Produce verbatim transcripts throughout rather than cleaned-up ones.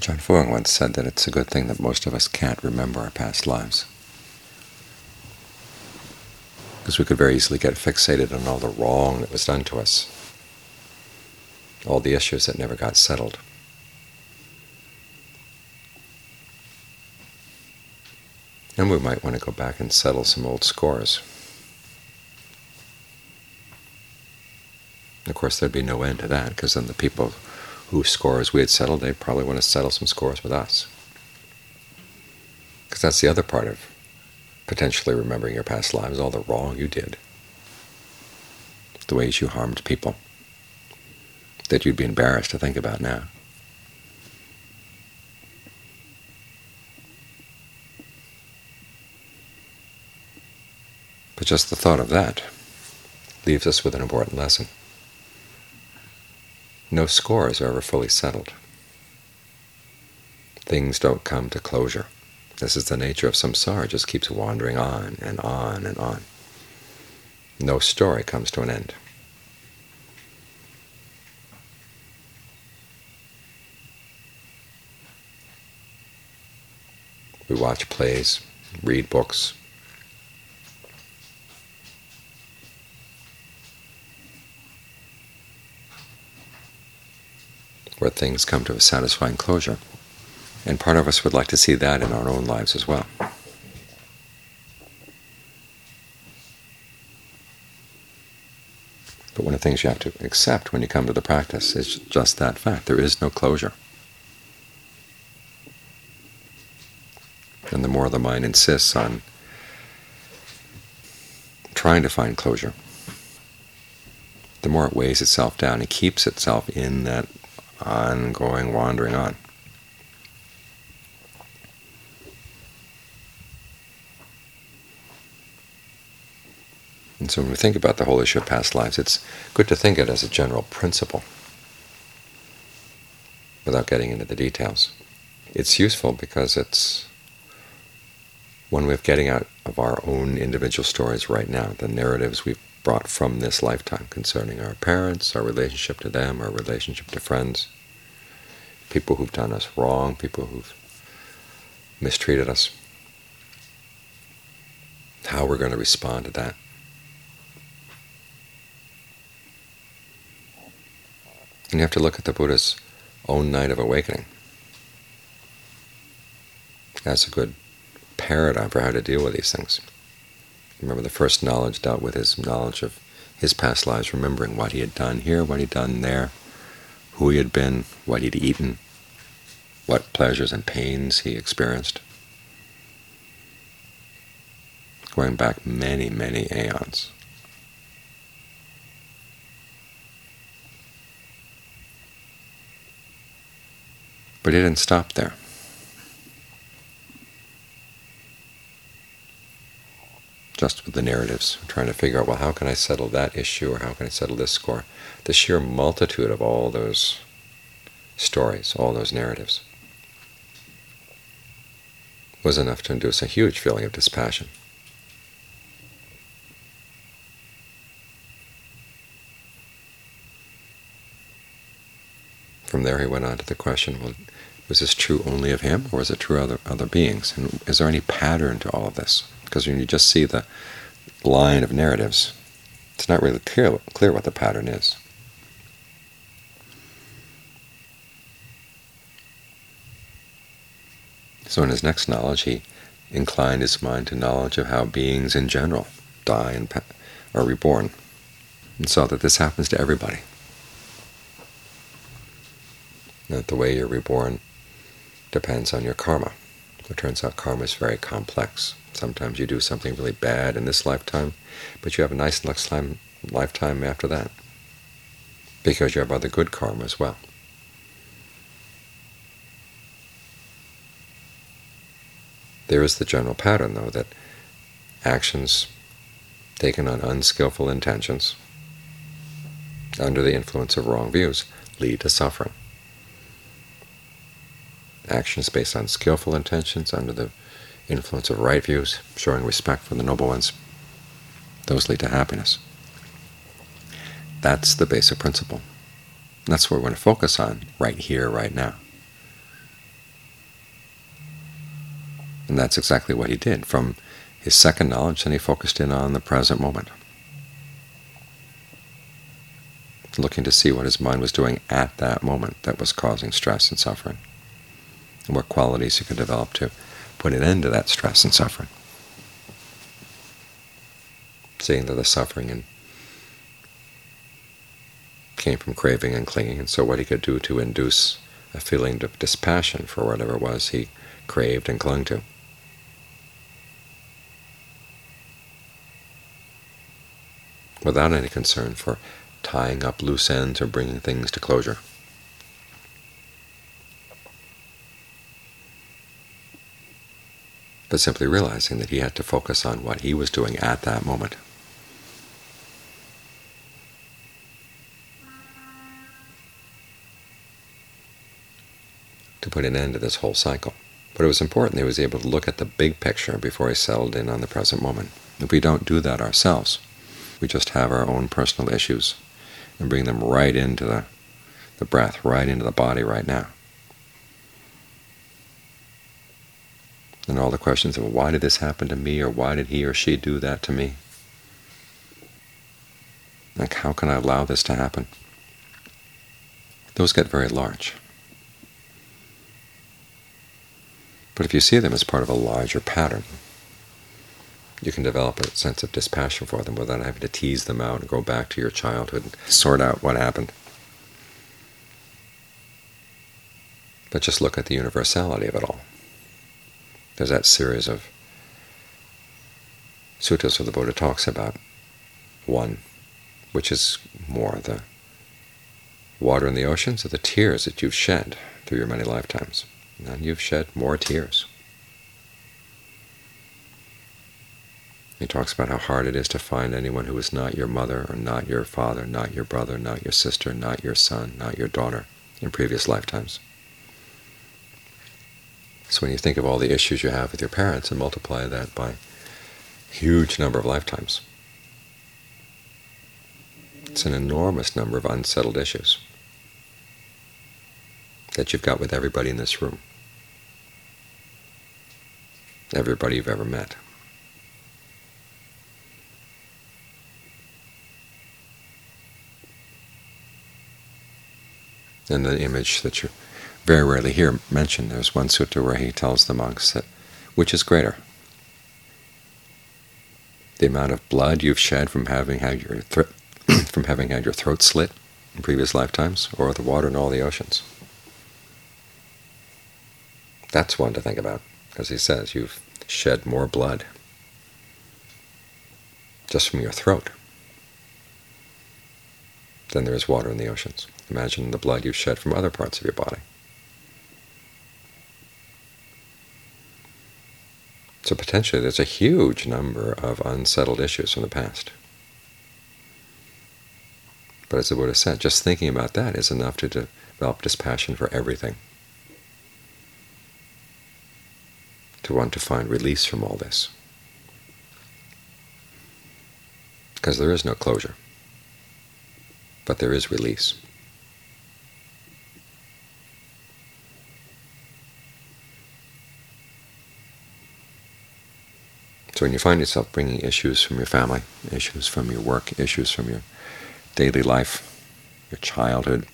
John Fuang once said that it's a good thing that most of us can't remember our past lives, because we could very easily get fixated on all the wrong that was done to us, all the issues that never got settled. And we might want to go back and settle some old scores. Of course, there'd be no end to that, because then the people whose scores we had settled, they'd probably want to settle some scores with us. Because that's the other part of potentially remembering your past lives, all the wrong you did, the ways you harmed people that you'd be embarrassed to think about now. But just the thought of that leaves us with an important lesson. No scores are ever fully settled. Things don't come to closure. This is the nature of samsara. It just keeps wandering on and on and on. No story comes to an end. We watch plays, read books, where things come to a satisfying closure. And part of us would like to see that in our own lives as well. But one of the things you have to accept when you come to the practice is just that fact. There is no closure. And the more the mind insists on trying to find closure, the more it weighs itself down and keeps itself in that ongoing wandering on. And so when we think about the whole issue of past lives, it's good to think of it as a general principle without getting into the details. It's useful because it's one way of getting out of our own individual stories right now, the narratives we've brought from this lifetime concerning our parents, our relationship to them, our relationship to friends, people who've done us wrong, people who've mistreated us, how we're going to respond to that. And you have to look at the Buddha's own night of awakening as a good paradigm for how to deal with these things. Remember, the first knowledge dealt with his knowledge of his past lives, remembering what he had done here, what he had done there, who he had been, what he'd eaten, what pleasures and pains he experienced, going back many, many aeons. But he didn't stop there. Just with the narratives, trying to figure out, well, how can I settle that issue, or how can I settle this score? The sheer multitude of all those stories, all those narratives, was enough to induce a huge feeling of dispassion. From there he went on to the question, well, was this true only of him, or is it true of other, other beings? And is there any pattern to all of this? Because when you just see the line of narratives, it's not really clear, clear what the pattern is. So in his next knowledge, he inclined his mind to knowledge of how beings in general die and are reborn, and saw that this happens to everybody. That the way you're reborn depends on your karma. It turns out karma is very complex. Sometimes you do something really bad in this lifetime, but you have a nice next time, lifetime after that, because you have other good karma as well. There is the general pattern, though, that actions taken on unskillful intentions, under the influence of wrong views, lead to suffering. Actions based on skillful intentions, under the influence of right views, showing respect for the noble ones, those lead to happiness. That's the basic principle. That's what we're going to focus on right here, right now. And that's exactly what he did. From his second knowledge, then he focused in on the present moment, looking to see what his mind was doing at that moment that was causing stress and suffering, and what qualities he could develop to put an end to that stress and suffering. Seeing that the suffering and came from craving and clinging, and so what he could do to induce a feeling of dispassion for whatever it was he craved and clung to. Without any concern for tying up loose ends or bringing things to closure. But simply realizing that he had to focus on what he was doing at that moment. To put an end to this whole cycle. But it was important that he was able to look at the big picture before he settled in on the present moment. If we don't do that ourselves, we just have our own personal issues and bring them right into the, the breath, right into the body right now. And all the questions of, why did this happen to me, or why did he or she do that to me? Like, how can I allow this to happen? Those get very large. But if you see them as part of a larger pattern, you can develop a sense of dispassion for them without having to tease them out and go back to your childhood and sort out what happened. But just look at the universality of it all. There's that series of suttas where the Buddha talks about one, which is more the water in the oceans, or the tears that you've shed through your many lifetimes. And you've shed more tears. He talks about how hard it is to find anyone who is not your mother, or not your father, not your brother, not your sister, not your son, not your daughter in previous lifetimes. So when you think of all the issues you have with your parents and multiply that by a huge number of lifetimes, it's an enormous number of unsettled issues that you've got with everybody in this room, everybody you've ever met. And the image that you very rarely hear mentioned, there's one sutta where he tells the monks that, which is greater, the amount of blood you've shed from having had your thro from having had your throat slit in previous lifetimes, or the water in all the oceans? That's one to think about, because he says you've shed more blood just from your throat than there is water in the oceans. Imagine the blood you've shed from other parts of your body. So potentially there's a huge number of unsettled issues from the past. But as the Buddha said, just thinking about that is enough to develop dispassion for everything, to want to find release from all this. Because there is no closure, but there is release. So when you find yourself bringing issues from your family, issues from your work, issues from your daily life, your childhood,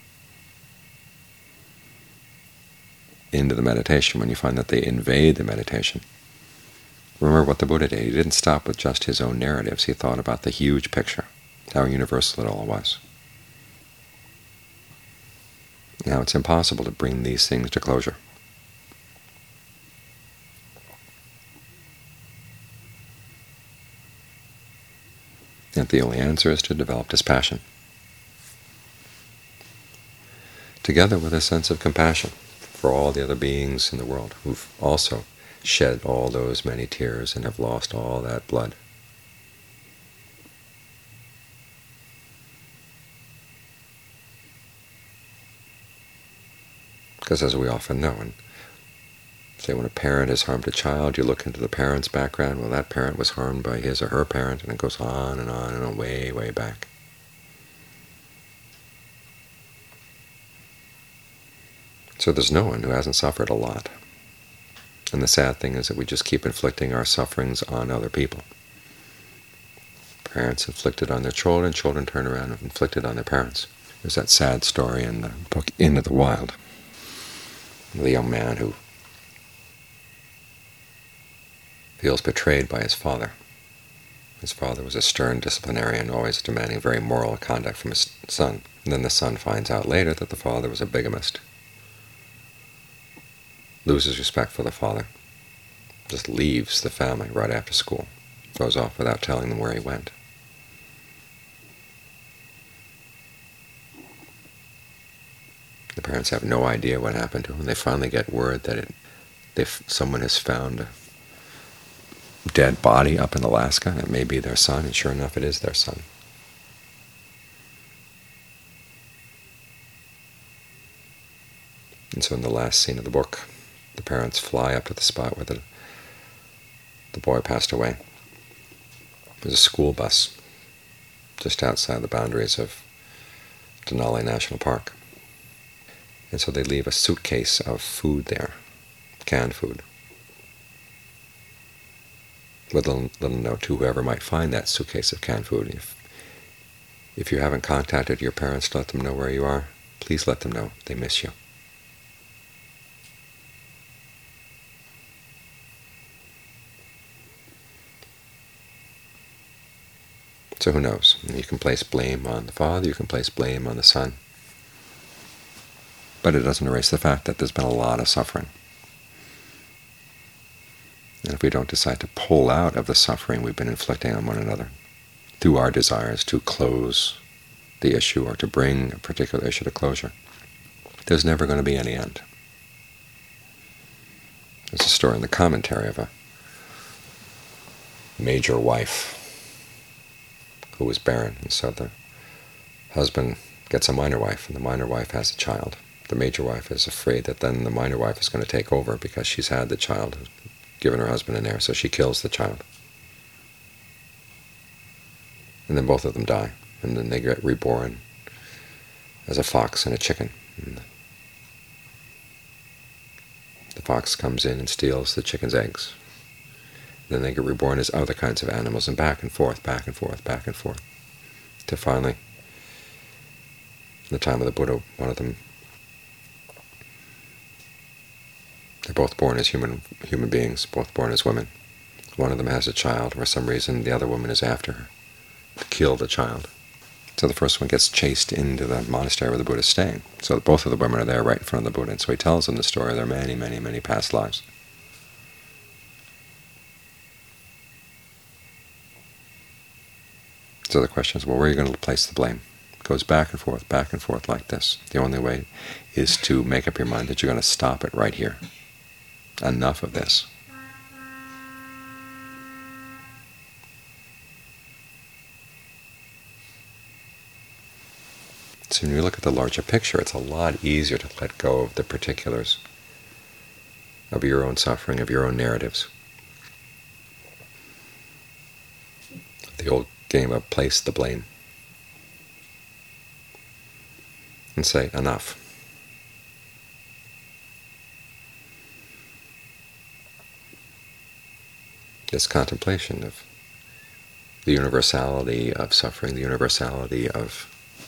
into the meditation, when you find that they invade the meditation, remember what the Buddha did. He didn't stop with just his own narratives. He thought about the huge picture, how universal it all was. Now it's impossible to bring these things to closure. And the only answer is to develop dispassion, together with a sense of compassion for all the other beings in the world who've also shed all those many tears and have lost all that blood. Because as we often know, and say when a parent has harmed a child, you look into the parent's background. Well, that parent was harmed by his or her parent, and it goes on and on and on, way, way back. So there's no one who hasn't suffered a lot. And the sad thing is that we just keep inflicting our sufferings on other people. Parents inflicted on their children, children turn around and inflicted on their parents. There's that sad story in the book Into the Wild, the young man who feels betrayed by his father. His father was a stern disciplinarian, always demanding very moral conduct from his son. And then the son finds out later that the father was a bigamist. Loses respect for the father. Just leaves the family right after school. Goes off without telling them where he went. The parents have no idea what happened to him. They finally get word that it, if someone has found a dead body up in Alaska, it may be their son, and sure enough it is their son. And so in the last scene of the book, the parents fly up to the spot where the, the boy passed away. There's a school bus just outside the boundaries of Denali National Park. And so they leave a suitcase of food there, canned food, with a little, little note to whoever might find that suitcase of canned food. If, if you haven't contacted your parents to let them know where you are, please let them know they miss you. So who knows? You can place blame on the father, you can place blame on the son. But it doesn't erase the fact that there's been a lot of suffering. And if we don't decide to pull out of the suffering we've been inflicting on one another through our desires to close the issue or to bring a particular issue to closure, there's never going to be any end. There's a story in the commentary of a major wife who was barren, and so the husband gets a minor wife, and the minor wife has a child. The major wife is afraid that then the minor wife is going to take over because she's had the child, given her husband an heir, so she kills the child. And then both of them die, and then they get reborn as a fox and a chicken. And the fox comes in and steals the chicken's eggs. And then they get reborn as other kinds of animals, and back and forth, back and forth, back and forth, to finally, in the time of the Buddha, one of them, they're both born as human human beings, both born as women. One of them has a child. For some reason, the other woman is after her to kill the child. So the first one gets chased into the monastery where the Buddha is staying. So both of the women are there right in front of the Buddha. And so he tells them the story of their many, many, many past lives. So the question is, well, where are you going to place the blame? It goes back and forth, back and forth like this. The only way is to make up your mind that you're going to stop it right here. Enough of this. So when you look at the larger picture, it's a lot easier to let go of the particulars of your own suffering, of your own narratives. The old game of place the blame. And say, enough. This contemplation of the universality of suffering, the universality of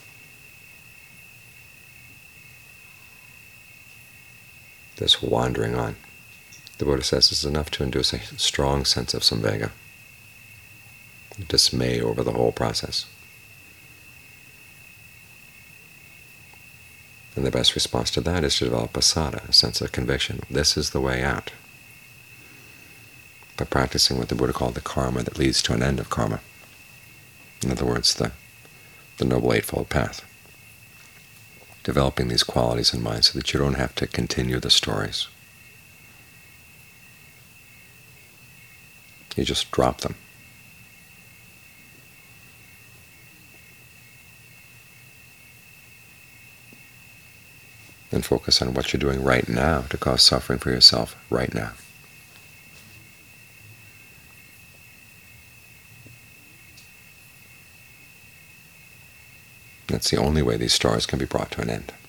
this wandering on. The Buddha says is enough to induce a strong sense of samvega, dismay over the whole process. And the best response to that is to develop pasada, a sense of conviction. This is the way out. By practicing what the Buddha called the karma that leads to an end of karma. In other words, the, the Noble Eightfold Path. Developing these qualities in mind so that you don't have to continue the stories. You just drop them. And focus on what you're doing right now to cause suffering for yourself right now. That's the only way these stories can be brought to an end.